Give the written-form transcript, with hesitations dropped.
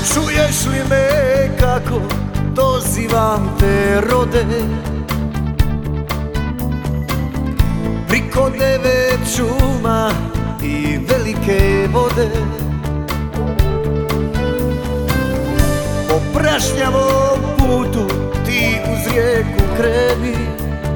Čuješ li me kako dozivam te rode? Priko 9 šuma i velike vode. Po prašnjavom putu ti uz rijeku kreni,